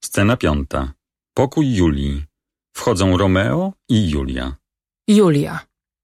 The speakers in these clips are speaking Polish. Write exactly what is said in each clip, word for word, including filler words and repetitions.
Scena piąta. Pokój Julii. Wchodzą Romeo i Julia. Julia.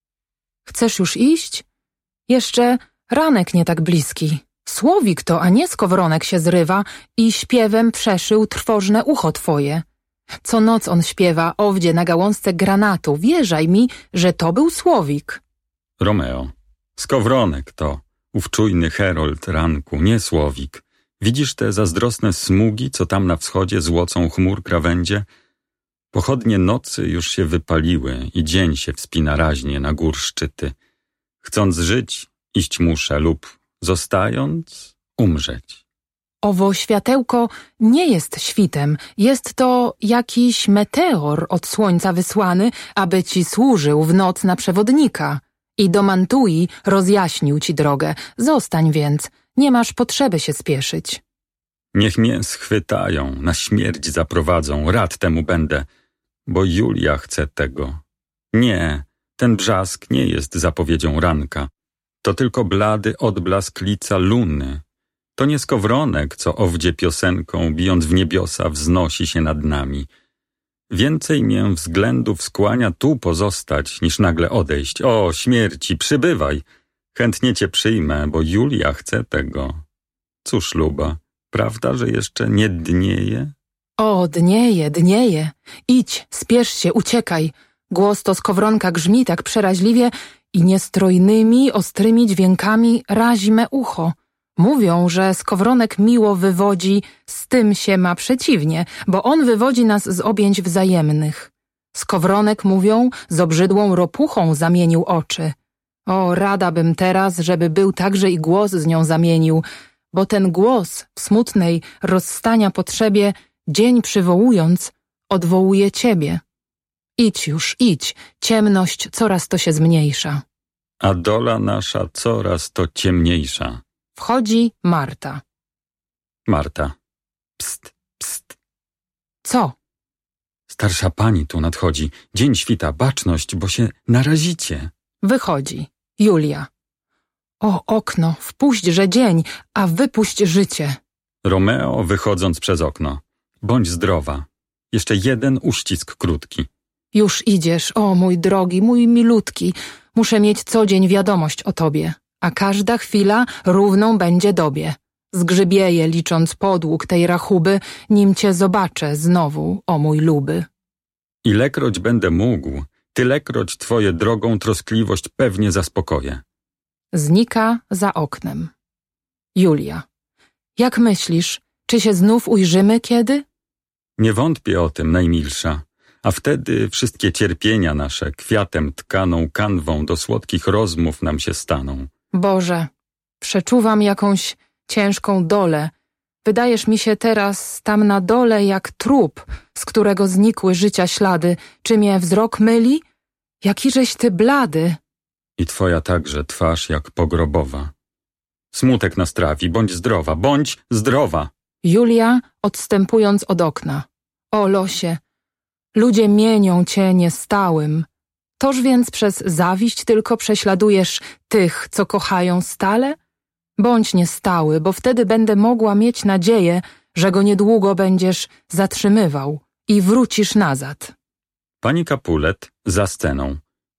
Chcesz już iść? Jeszcze ranek nie tak bliski. Słowik to, a nie skowronek się zrywa i śpiewem przeszył trwożne ucho twoje. Co noc on śpiewa owdzie na gałązce granatu. Wierzaj mi, że to był Słowik. Romeo. Skowronek to, ów czujny herold ranku, nie Słowik. Widzisz te zazdrosne smugi, co tam na wschodzie złocą chmur krawędzie? Pochodnie nocy już się wypaliły i dzień się wspina raźnie na gór szczyty. Chcąc żyć, iść muszę lub, zostając, umrzeć. Owo światełko nie jest świtem, jest to jakiś meteor od słońca wysłany, aby ci służył w noc na przewodnika. I do Mantui rozjaśnił ci drogę. Zostań więc, nie masz potrzeby się spieszyć. Niech mnie schwytają, na śmierć zaprowadzą, rad temu będę, bo Julia chce tego. Nie, ten brzask nie jest zapowiedzią ranka. To tylko blady odblask lica luny. To nie skowronek, co owdzie piosenką, bijąc w niebiosa, wznosi się nad nami. Więcej mię względów skłania tu pozostać, niż nagle odejść. O, śmierci, przybywaj! Chętnie cię przyjmę, bo Julia chce tego. Cóż, Luba, prawda, że jeszcze nie dnieje? O, dnieje, dnieje. Idź, spiesz się, uciekaj. Głos to skowronka grzmi tak przeraźliwie i niestrojnymi, ostrymi dźwiękami razi me ucho. Mówią, że skowronek miło wywodzi, z tym się ma przeciwnie, bo on wywodzi nas z objęć wzajemnych. Skowronek, mówią, z obrzydłą ropuchą zamienił oczy. O, rada bym teraz, żeby był także i głos z nią zamienił, bo ten głos w smutnej rozstania potrzebie, dzień przywołując, odwołuje ciebie. Idź już, idź, ciemność coraz to się zmniejsza. A dola nasza coraz to ciemniejsza. Wchodzi Marta. Marta. Pst, pst. Co? Starsza pani tu nadchodzi. Dzień świta, baczność, bo się narazicie. Wychodzi. Julia. O, okno, wpuśćże dzień, a wypuść życie. Romeo, wychodząc przez okno. Bądź zdrowa. Jeszcze jeden uścisk krótki. Już idziesz, o mój drogi, mój milutki. Muszę mieć co dzień wiadomość o tobie, a każda chwila równą będzie dobie. Zgrzybieję, licząc podług tej rachuby, nim cię zobaczę znowu, o mój luby. Ilekroć będę mógł, tylekroć twoje drogą troskliwość pewnie zaspokoję. Znika za oknem. Julia. Jak myślisz, czy się znów ujrzymy kiedy? Nie wątpię o tym, najmilsza. A wtedy wszystkie cierpienia nasze kwiatem tkaną kanwą do słodkich rozmów nam się staną. Boże, przeczuwam jakąś ciężką dolę. Wydajesz mi się teraz tam na dole jak trup, z którego znikły życia ślady. Czy mnie wzrok myli? Jakiżeś ty blady. I twoja także twarz jak pogrobowa. Smutek nas trawi, bądź zdrowa, bądź zdrowa. Julia, odstępując od okna. O losie, ludzie mienią cię niestałym. Toż więc przez zawiść tylko prześladujesz tych, co kochają stale? Bądź niestały, bo wtedy będę mogła mieć nadzieję, że go niedługo będziesz zatrzymywał i wrócisz nazad. Pani Capulet za sceną.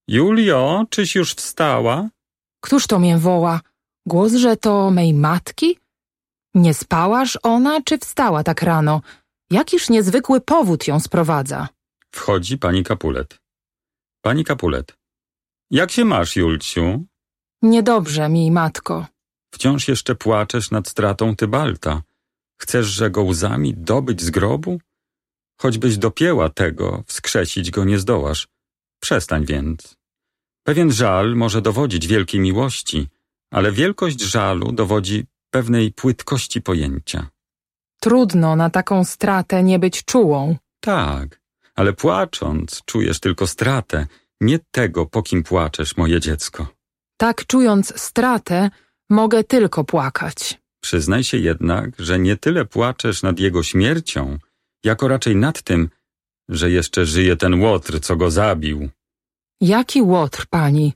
Julio, czyś już wstała? Któż to mię woła? Głos, że to mej matki? Nie spałaż ona, czy wstała tak rano? Jakiż niezwykły powód ją sprowadza? Wchodzi pani Capulet. Pani Capulet. Jak się masz, Julciu? Niedobrze mi, matko. Wciąż jeszcze płaczesz nad stratą Tybalta. Chcesz, że go łzami dobyć z grobu? Choćbyś dopięła tego, wskrzesić go nie zdołasz. Przestań więc. Pewien żal może dowodzić wielkiej miłości, ale wielkość żalu dowodzi pewnej płytkości pojęcia. Trudno na taką stratę nie być czułą. Tak, ale płacząc czujesz tylko stratę, nie tego, po kim płaczesz, moje dziecko. Tak czując stratę, mogę tylko płakać. Przyznaj się jednak, że nie tyle płaczesz nad jego śmiercią, jako raczej nad tym, że jeszcze żyje ten łotr, co go zabił. Jaki łotr, pani?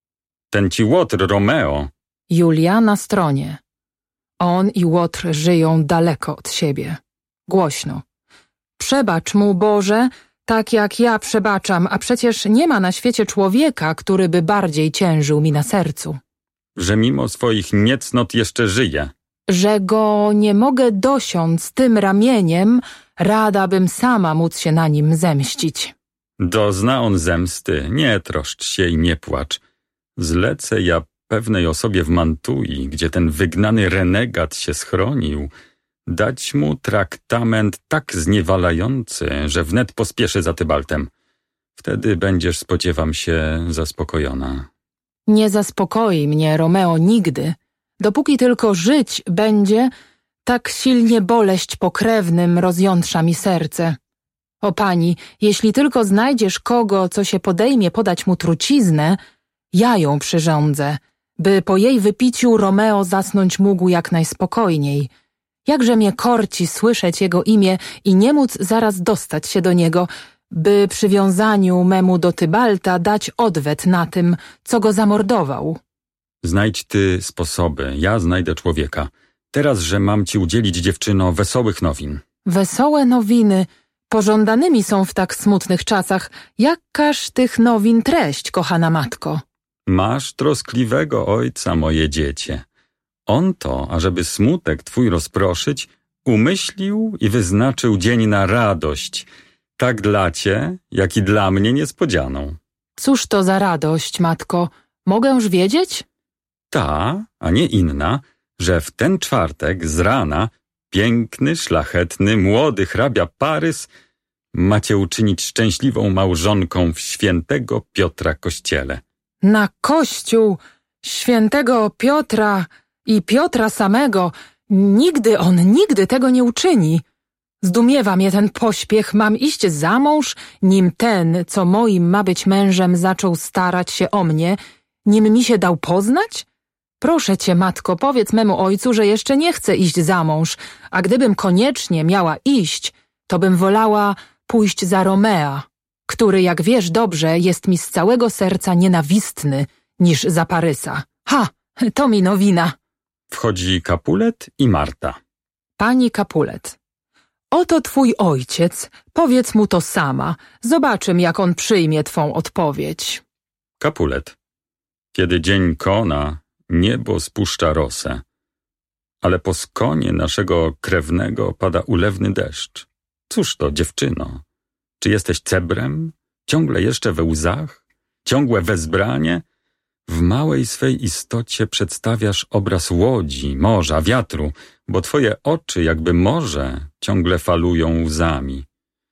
Ten ci łotr, Romeo. Julia na stronie. On i łotr żyją daleko od siebie. Głośno. Przebacz mu, Boże, tak jak ja przebaczam, a przecież nie ma na świecie człowieka, który by bardziej ciężył mi na sercu. Że mimo swoich niecnot jeszcze żyje. Że go nie mogę dosiąc tym ramieniem, rada bym sama móc się na nim zemścić. Dozna on zemsty, nie troszcz się i nie płacz. Zlecę ja pewnej osobie w Mantui, gdzie ten wygnany renegat się schronił, dać mu traktament tak zniewalający, że wnet pospieszy za Tybaltem. Wtedy będziesz, spodziewam się, zaspokojona. Nie zaspokoi mnie Romeo nigdy, dopóki tylko żyć będzie, tak silnie boleść pokrewnym rozjątrza mi serce. O pani, jeśli tylko znajdziesz kogo, co się podejmie podać mu truciznę, ja ją przyrządzę, by po jej wypiciu Romeo zasnąć mógł jak najspokojniej. Jakże mnie korci słyszeć jego imię i nie móc zaraz dostać się do niego, by przywiązaniu memu do Tybalta dać odwet na tym, co go zamordował. Znajdź ty sposoby, ja znajdę człowieka. Teraz, że mam ci udzielić, dziewczyno, wesołych nowin. Wesołe nowiny pożądanymi są w tak smutnych czasach. Jakaż tych nowin treść, kochana matko? Masz troskliwego ojca, moje dziecię. On to, ażeby smutek twój rozproszyć, umyślił i wyznaczył dzień na radość, tak dla cię, jak i dla mnie niespodzianą. Cóż to za radość, matko? Mogęż wiedzieć? Ta, a nie inna, że w ten czwartek z rana piękny, szlachetny, młody hrabia Parys macie uczynić szczęśliwą małżonką w świętego Piotra kościele. Na kościół świętego Piotra i Piotra samego, nigdy on, nigdy tego nie uczyni. Zdumiewa mnie ten pośpiech, mam iść za mąż, nim ten, co moim ma być mężem, zaczął starać się o mnie, nim mi się dał poznać? Proszę cię, matko, powiedz memu ojcu, że jeszcze nie chcę iść za mąż, a gdybym koniecznie miała iść, to bym wolała pójść za Romea, który, jak wiesz dobrze, jest mi z całego serca nienawistny niż za Parysa. Ha, to mi nowina. Wchodzi Capulet i Marta. Pani Capulet, oto twój ojciec, powiedz mu to sama, zobaczym, jak on przyjmie twą odpowiedź. Capulet, kiedy dzień kona, niebo spuszcza rosę, ale po skonie naszego krewnego pada ulewny deszcz. Cóż to, dziewczyno? Czy jesteś cebrem? Ciągle jeszcze we łzach? Ciągłe wezbranie? W małej swej istocie przedstawiasz obraz łodzi, morza, wiatru, bo twoje oczy, jakby morze, ciągle falują łzami.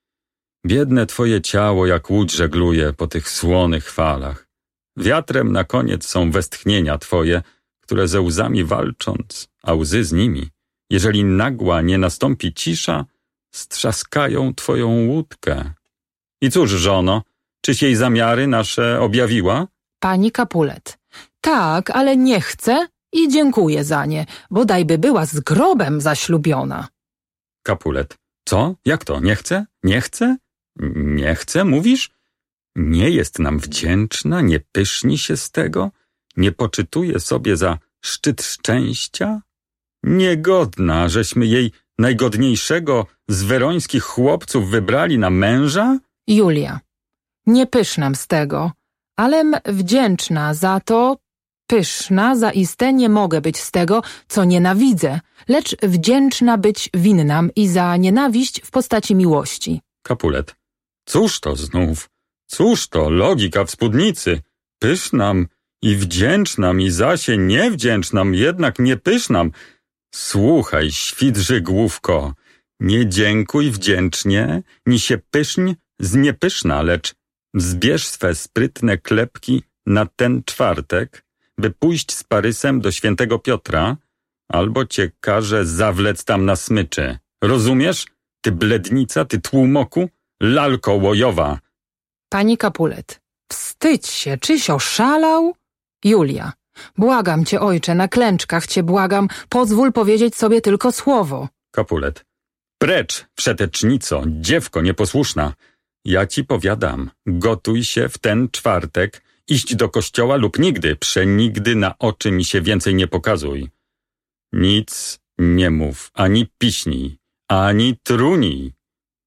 Biedne twoje ciało jak łódź żegluje po tych słonych falach. Wiatrem na koniec są westchnienia twoje, które ze łzami walcząc, a łzy z nimi, jeżeli nagła nie nastąpi cisza, strzaskają twoją łódkę. I cóż, żono, czyś jej zamiary nasze objawiła? Pani Capulet, tak, ale nie chcę i dziękuję za nie, bodajby była z grobem zaślubiona. Capulet, co? Jak to? Nie chce? Nie chce? Nie chce, mówisz? Nie jest nam wdzięczna, nie pyszni się z tego? Nie poczytuje sobie za szczyt szczęścia? Niegodna, żeśmy jej najgodniejszego z werońskich chłopców wybrali na męża? Julia, nie pysznam z tego, alem wdzięczna za to, pyszna zaiste nie mogę być z tego, co nienawidzę, lecz wdzięczna być winnam i za nienawiść w postaci miłości. Capulet, cóż to znów? Cóż to logika w spódnicy? Pysznam i wdzięcznam i zasie niewdzięcznam, jednak nie pysznam. Słuchaj, świdrzy główko, nie dziękuj wdzięcznie, ni się pyszń z niepyszna, lecz zbierz swe sprytne klepki na ten czwartek, by pójść z Parysem do świętego Piotra, albo cię każę zawlec tam na smyczy. Rozumiesz? Ty blednica, ty tłumoku, lalko łojowa. Pani Capulet, wstydź się, czyś oszalał? Julia, błagam cię, ojcze, na klęczkach cię błagam, pozwól powiedzieć sobie tylko słowo. Capulet, precz, wszetecznico, dziewko nieposłuszna. Ja ci powiadam, gotuj się w ten czwartek iść do kościoła lub nigdy, przenigdy na oczy mi się więcej nie pokazuj. Nic nie mów, ani piśnij, ani trunij.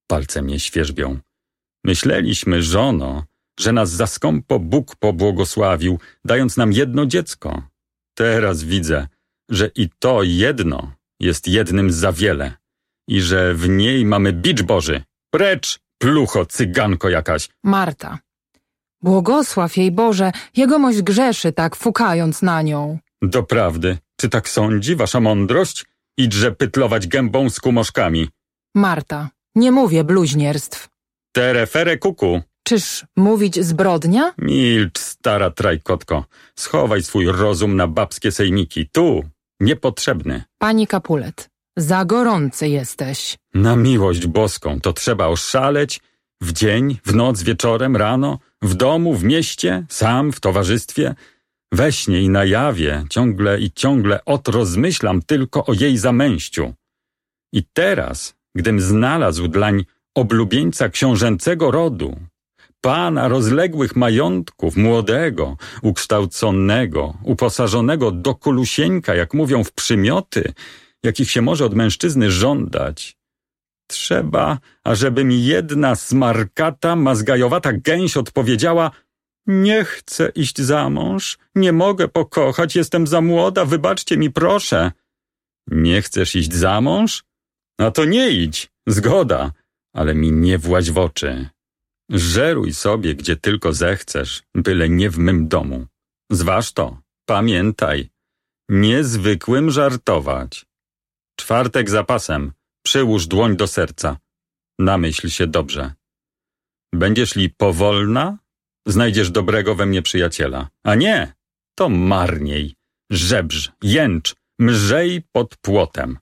Palce mnie świerzbią. Myśleliśmy, żono, że nas za skąpo Bóg pobłogosławił, dając nam jedno dziecko. Teraz widzę, że i to jedno jest jednym za wiele i że w niej mamy bicz Boży. Precz, plucho, cyganko jakaś. Marta. Błogosław jej Boże, jegomość grzeszy tak, fukając na nią. Doprawdy, czy tak sądzi wasza mądrość? Idźże pytlować gębą z kumoszkami. Marta. Nie mówię bluźnierstw. Terefere kuku. Czyż mówić zbrodnia? Milcz, stara trajkotko. Schowaj swój rozum na babskie sejmiki. Tu, niepotrzebny. Pani Capulet, za gorący jesteś. Na miłość boską, to trzeba oszaleć w dzień, w noc, wieczorem, rano, w domu, w mieście, sam, w towarzystwie. We śnie i na jawie ciągle i ciągle ot rozmyślam tylko o jej zamęściu. I teraz, gdym znalazł dlań oblubieńca książęcego rodu, pana rozległych majątków, młodego, ukształconego, uposażonego do kolusieńka, jak mówią, w przymioty, jakich się może od mężczyzny żądać. Trzeba, ażeby mi jedna smarkata, mazgajowata gęś odpowiedziała: nie chcę iść za mąż, nie mogę pokochać, jestem za młoda, wybaczcie mi proszę. Nie chcesz iść za mąż? A to nie idź, zgoda, ale mi nie właź w oczy. Żeruj sobie, gdzie tylko zechcesz, byle nie w mym domu. Zważ to, pamiętaj, niezwykłym żartować. Czwartek za pasem, przyłóż dłoń do serca. Namyśl się dobrze. Będziesz li powolna, znajdziesz dobrego we mnie przyjaciela. A nie, to marniej, żebrz, jęcz, mrzej pod płotem.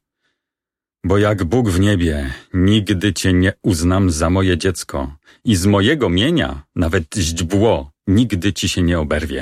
Bo jak Bóg w niebie, nigdy cię nie uznam za moje dziecko i z mojego mienia, nawet źdźbło, nigdy ci się nie oberwie.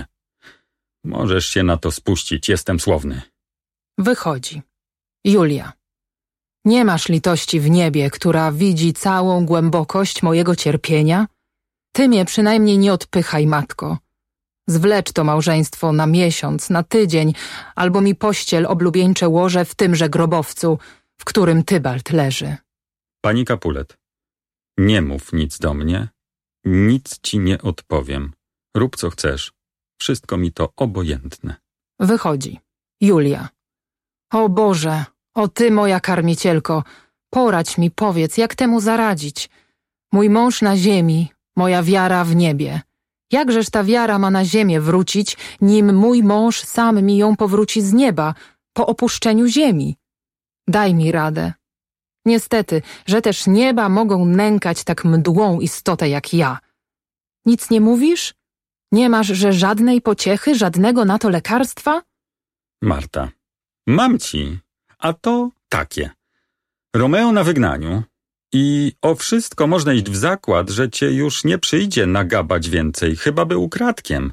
Możesz się na to spuścić, jestem słowny. Wychodzi. Julia. Nie masz litości w niebie, która widzi całą głębokość mojego cierpienia? Ty mnie przynajmniej nie odpychaj, matko. Zwlecz to małżeństwo na miesiąc, na tydzień, albo mi pościel oblubieńcze łoże w tymże grobowcu, w którym Tybalt leży. Pani Capulet, nie mów nic do mnie, nic ci nie odpowiem. Rób co chcesz, wszystko mi to obojętne. Wychodzi. Julia. O Boże, o Ty moja karmicielko, poradź mi, powiedz, jak temu zaradzić. Mój mąż na ziemi, moja wiara w niebie. Jakżeż ta wiara ma na ziemię wrócić, nim mój mąż sam mi ją powróci z nieba, po opuszczeniu ziemi? Daj mi radę. Niestety, że też nieba mogą nękać tak mdłą istotę jak ja. Nic nie mówisz? Nie masz, że żadnej pociechy, żadnego na to lekarstwa? Marta, mam ci, a to takie. Romeo na wygnaniu i o wszystko można iść w zakład, że cię już nie przyjdzie nagabać więcej, chyba by ukradkiem.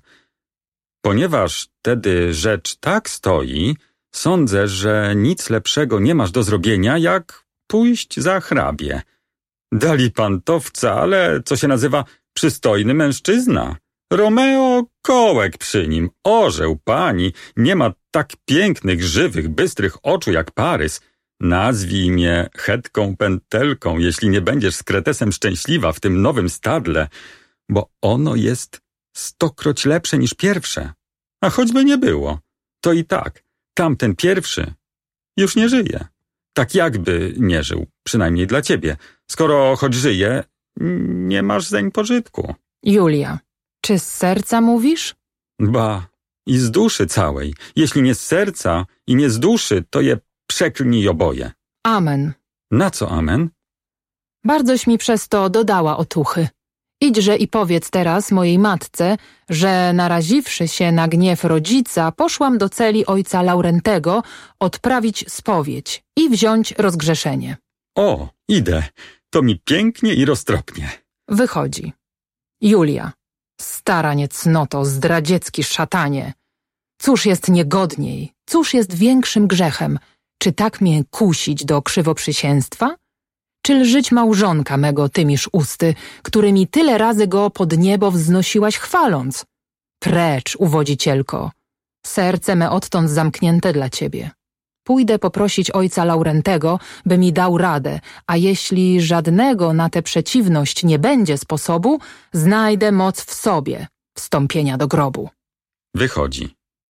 Ponieważ tedy rzecz tak stoi, sądzę, że nic lepszego nie masz do zrobienia, jak pójść za hrabie. Dali pan to wcale, co się nazywa przystojny mężczyzna. Romeo kołek przy nim, orzeł pani, nie ma tak pięknych, żywych, bystrych oczu jak Parys. Nazwij mnie chetką pętelką, jeśli nie będziesz z kretesem szczęśliwa w tym nowym stadle, bo ono jest stokroć lepsze niż pierwsze. A choćby nie było, to i tak tamten pierwszy już nie żyje. Tak jakby nie żył, przynajmniej dla ciebie. Skoro choć żyje, nie masz zeń pożytku. Julia. Czy z serca mówisz? Ba, i z duszy całej. Jeśli nie z serca i nie z duszy, to je przeklnij oboje. Amen. Na co amen? Bardzoś mi przez to dodała otuchy. Idźże i powiedz teraz mojej matce, że naraziwszy się na gniew rodzica, poszłam do celi ojca Laurentego odprawić spowiedź i wziąć rozgrzeszenie. O, idę. To mi pięknie i roztropnie. Wychodzi. Julia. Stara niecnoto, zdradziecki szatanie. Cóż jest niegodniej, cóż jest większym grzechem? Czy tak mnie kusić do krzywoprzysięstwa? Czy lżyć małżonka mego tymiż usty, którymi tyle razy go pod niebo wznosiłaś chwaląc? Precz, uwodzicielko, serce me odtąd zamknięte dla ciebie. Pójdę poprosić ojca Laurentego, by mi dał radę, a jeśli żadnego na tę przeciwność nie będzie sposobu, znajdę moc w sobie wstąpienia do grobu. Wychodzi.